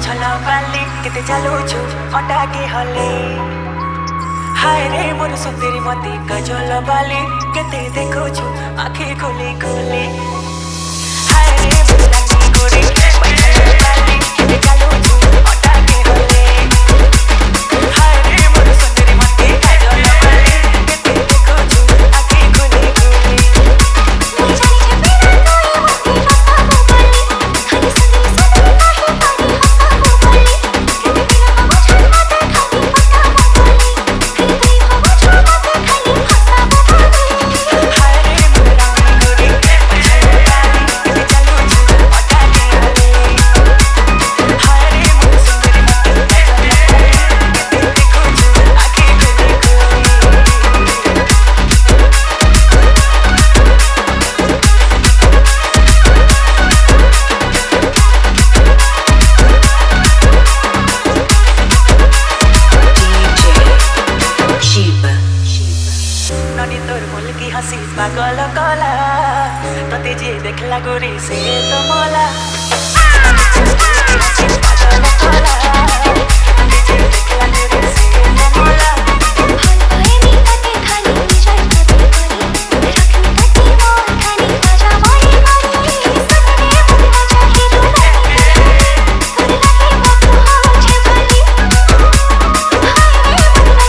छल बाली केते चालुछु अटा के हले हाय रे मोर सुंदरी मती गजल बाली केते देखुछु आँखी खोली खोली हाय रे मोर लागी गोरी छल बाली केते चालुछु अटा के हले हाय रे मोर सुंदरी मती गजल बाली केते देखुछु आँखी खोली खोली हसी पागल कला तते जे देखला गोरी से तो मोला पागल कला तते जे देखला गोरी से तो मोला हलवाई मी तते खाली विजय कते करी रखी तते मोर खानी राजा मोरी करी सगळे मुला चाहे रो कर लगे बात हो छे भली हाय मुला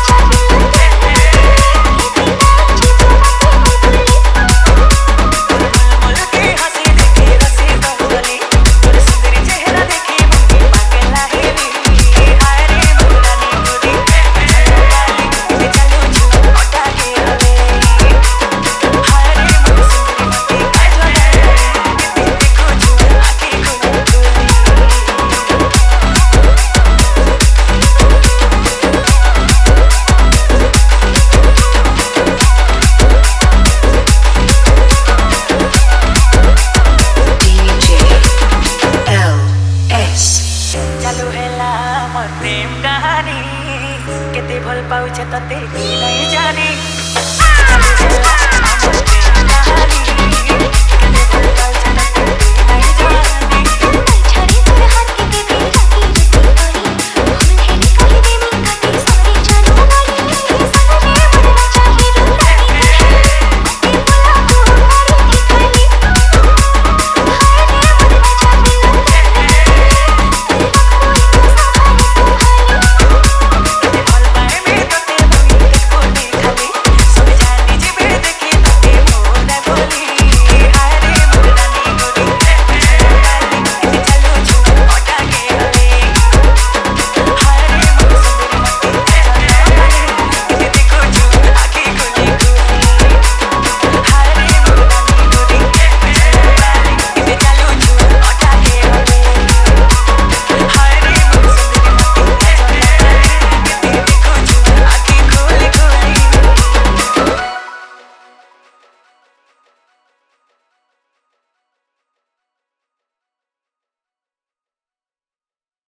चालू हेला मोर प्रेम कहानी केते भल पाउछ तते नहीं जानी।